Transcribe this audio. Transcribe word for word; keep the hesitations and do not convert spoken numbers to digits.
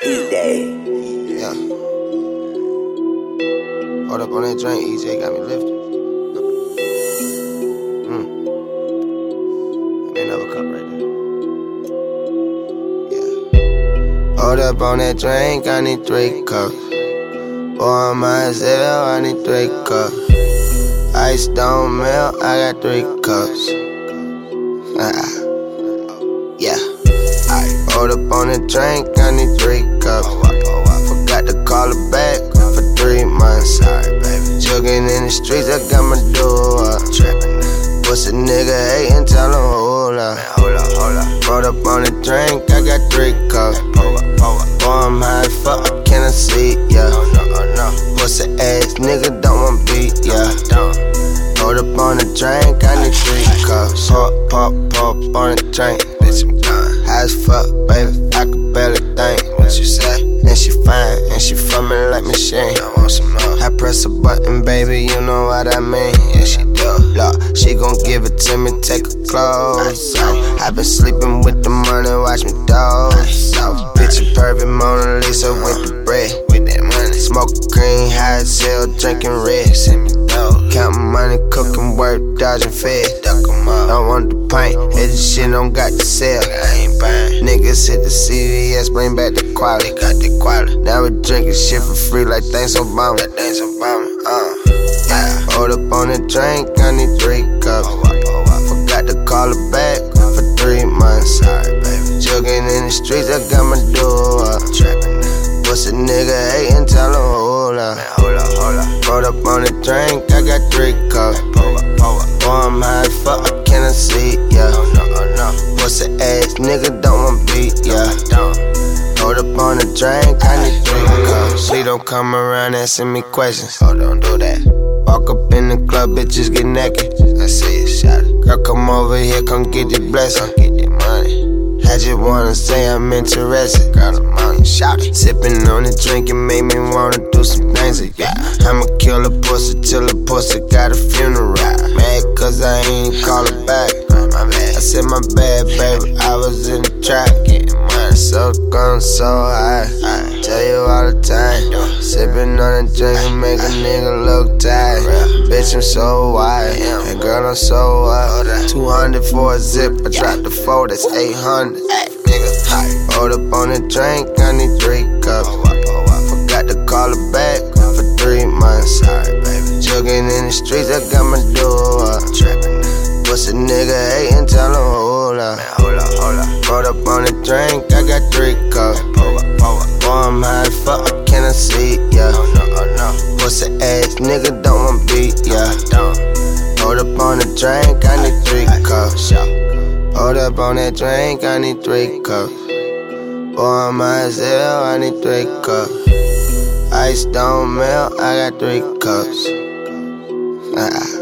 E-Day. Yeah. Hold up on that drink, E J got me lifted. Mm. Another cup right there. Yeah. Hold up on that drink, I need three cups. Boy, I might as well, I need three cups. Ice don't melt, I got three cups. Uh-uh. Yeah. Aight. Hold up on the drink, I need three cups. Oh, I, oh, I forgot to call her back for three months. Sorry, baby. Jugging in the streets, I got my door up. Trapping. What's a nigga hating? Tell him hold up. Man, hold up, hold up. Hold up on the drink, I got three cups. Hey, pull up, pull up. Boy, I'm high as fuck, can I see? Yeah. Oh no, oh no. What's a ass nigga don't want beat? Yeah. Don't. Hold up on the drink, I need three cups. Pop, pop, pop on the drink. Bitch, I'm done. High as fuck, baby, I could barely think. What you say? And she fine, and she from me like machine. I want some more. I press a button, baby, you know what I mean. Yeah, she do. Look, she gon' give it to me, take her clothes off. I been sleeping with the money, watch me doze off. Bitch, a perfect Mona Lisa with the bread. With that money. Smoking green, high as hell, drinking red. Send me dough. Counting money, cooking work, dodging feds. Duck 'em up. I want the pint, hit this shit, don't got to sell. I ain't buying. Niggas hit the C V S, bring back the quality. Got the quality. Now we drinking shit for free like thanks Obama. Like thanks Obama. Uh. Yeah. Hold up on the drink, I need three cups. Oh, I, oh, I forgot to call her back for three months. Sorry, baby. Jugging in the streets, I got my door up. Trapping. What's a nigga hating? Tell him hold up. Man, hold up, hold up. Hold up on the drink, I got three cups. Hey, pull up, pull up. Boy, I'm high as fuck, can I see? Yeah. Oh no, oh no. What's a ass nigga don't want beat? Yeah. Don't. Hold up on the drink, I need three cups. Please don't come around asking me questions. Oh, don't do that. Walk up in the club, bitches get naked. I see it, shot it. Girl, come over here, come get the blessing. Come get the money. I just wanna say I'm interested. Girl, I'm on shout it. Sipping on the drink, it made me wanna do some things. Yeah, I'ma kill a pussy till the pussy got a funeral. Mad cause I ain't call her back. My bad. I said my bad, baby, I was in the trap. Getting money, so gone, so high. I tell you all the time. Sipping on the drink and make a nigga look tired. Bitch, I'm so wide. And girl, I'm so wild. two hundred for a zip, I dropped the four, that's eight hundred. Nigga, hold up on the drink, I need three cups. Forgot to call her back for three months. Sorry, baby. Jugging in the streets, I got my door up. Trapping. What's a nigga hating? Tell him hold up. Man, hold up, hold up. Hold up on the drink, I got three cups. Hey, pull up, pull up. Boy, I'm high as fuck, can I see? Yeah. Oh no, oh no. What's a ass nigga don't want beat? Yeah. Don't. Hold up on the drink, I need three cups. Hold up on that drink, I need three cups. Boy, I'm high as hell, I need three cups. Ice don't melt, I got three cups. Uh-uh.